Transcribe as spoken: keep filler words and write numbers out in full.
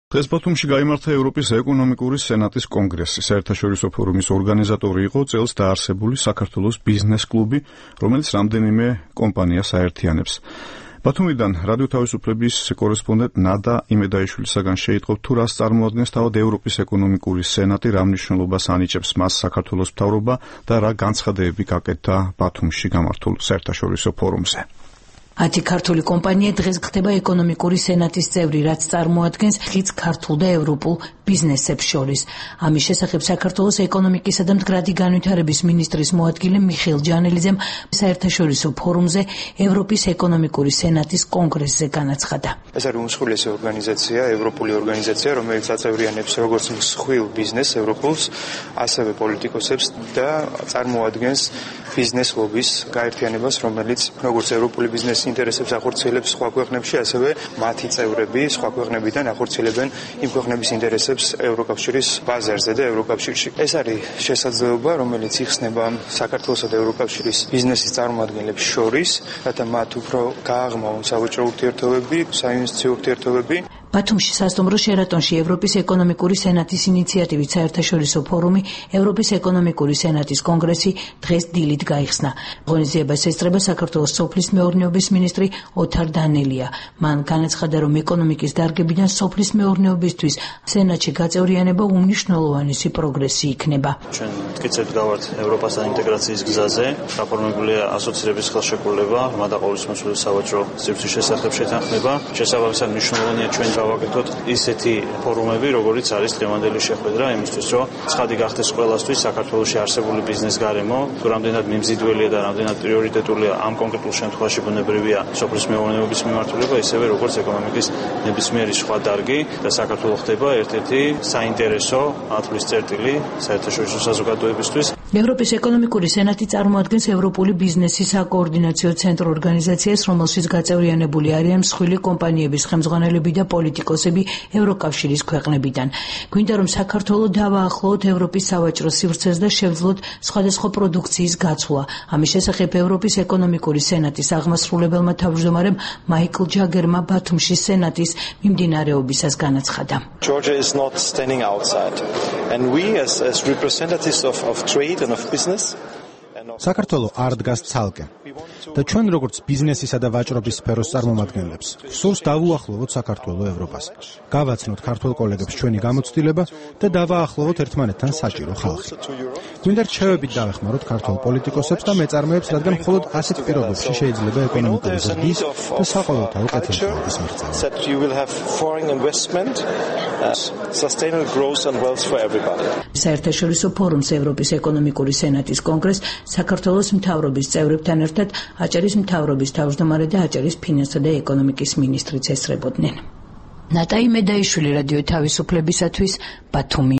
დღეს ბათუმში გაიმართა ევროპის ეკონომიკური სენატის კონგრესი. საერთაშორისო ფორუმის ორგანიზატორი იყო წელს დაარსებული საქართველოს ბიზნეს კლუბი, რომელიც რამდენიმე კომპანიას აერთიანებს. ბათუმიდან რადიო თავისუფლების კორესპონდენტ ნადა იმედაიშვილისაგან შეიტყობ თუ რას წარმოადგენს თავად ევროპის ეკონომიკური სენატი, რა მნიშვნელობას ანიჭებს მას საქართველოს მთავრობა და რა განცხადებები გაკეთდა ბათუმში გამართულ საერთაშორისო ფორუმზე. ათი ქართული კომპანია დღეს ხდება ეკონომიკური სენატის წევრი, რაც წარმოადგენს ხიდს ქართულ და ევროპულ ბიზნესებს შორის. ამის შესახებ საქართველოს ეკონომიკისა და მდგრადი განვითარების მინისტრის მოადგილე მიხეილ ჯანელიძემ საერთაშორისო ფორუმზე ევროპის ეკონომიკური სენატის კონგრესზე განაცხადა. ეს არის უმსხვილესი ორგანიზაცია, ევროპული ორგანიზაცია, რომელიც აწევრიანებს როგორც მსხვილ ბიზნესს ევროპულს, ასევე პოლიტიკოსებს და წარმოადგენს ბიზნეს ლობის გაერთიანებას, რომელიც როგორც ევროპული ბიზნესის ინტერესებს ახორციელებს სხვა ქვეყნებში, ასევე მათი წევრები სხვა ქვეყნებიდან ახორციელებენ იმ ქვეყნების ინტერესებს ევროკავშირის ბაზარზე და ევროკავშირში. ეს არის შესაძლებლობა, რომელიც იხსნება საქართველოსა და ევროკავშირის ბიზნესის წარმომადგენლებს შორის, რათა მათ უფრო გააღმაონ სავაჭრო ურთიერთობები, საინვესტიციო ურთიერთობები. ბათუმში სასტუმრო შერატონში ევროპის ეკონომიკური სენატის ინიციატივით საერთაშორისო ფორუმი ევროპის ეკონომიკური სენატის კონგრესი დღეს დილით გაიხსნა. ღონისძიებას ესწრება საქართველოს სოფლის მეურნეობის მინისტრი ოთარ დანელია. მან განაცხადა, რომ ეკონომიკის დარგებიდან სოფლის მეურნეობისთვის სენატში გაწევრიანება უმნიშვნელოვანესი პროგრესი იქნება. ჩვენ მტკიცებთ გავართ ევროპასთან ინტეგრაციის გზაზე, გაფორმებულია ასოცირების ხელშეკრულება, მადაყოლის მოსული სავაჭრო სივრცის შესახებ შეთანხმება. შესაბამისად მნიშვნელოვანია ჩვენ გავაკეთოთ ისეთი ფორუმები, როგორიც არის დღევანდელი შეხვედრა, იმისთვის, რომ ცხადი გახდეს ყველასთვის საქართველოში არსებული ბიზნეს გარემო, თუ რამდენად მიმზიდველია და რამდენად პრიორიტეტულია ამ კონკრეტულ შემთხვევაში ბუნებრივია სოფლის მეურნეობის მიმართულება, ისევე როგორც ეკონომიკის ნებისმიერი სხვა დარგი და საქართველო ხდება ერთ-ერთი საინტერესო ათვლის წერტილი საერთაშორისო საზოგადოებისთვის. ევროპის ეკონომიკური სენატი წარმოადგენს ევროპული ბიზნესის საკოორდინაციო ცენტრ ორგანიზაციას, რომელშიც გაწევრიანებული არიან მსხვილი კომპანიების ხელმძღვანელები და პოლიტიკოსები ევროკავშირის ქვეყნებიდან. გვინდა რომ საქართველო დავაახლოვოთ ევროპის სავაჭრო სივრცეს და შევძლოთ სხვადასხვა პროდუქციის გაცვლა. ამის შესახებ ევროპის ეკონომიკური სენატის აღმასრულებელმა თავმჯდომარემ მაიკლ ჯაგერმა ბათუმში სენატის მიმდინარეობისას განაცხადა. Georgia is not standing outside, and we as as representatives of of trade and of business საქართველო არ დგას ცალკე და ჩვენ როგორც ბიზნესისა და ვაჭრობის სფეროს წარმომადგენლებს სურს დავუახლოვოთ საქართველო ევროპას. გავაცნოთ ქართულ კოლეგებს ჩვენი გამოცდილება და დავაახლოვოთ ერთმანეთთან საჭირო ხალხი. გვინდა რჩევებით დავეხმაროთ ქართულ პოლიტიკოსებს და მეწარმეებს, რადგან მხოლოდ ასეთ პირობებში შეიძლება ეკონომიკური ზრდის და საყოველთაო კეთილდღეობის მიღწევა. საერთაშორისო ფორუმს ევროპის ეკონომიკური სენატის კონგრესს საქართველოს მთავრობის წევრებთან ერთად აჭარის მთავრობის თავმჯდომარე და აჭარის ფინანსთა და ეკონომიკის მინისტრიც ესწრებოდნენ. ნატა იმედაიშვილი, რადიო თავისუფლებისათვის, ბათუმი.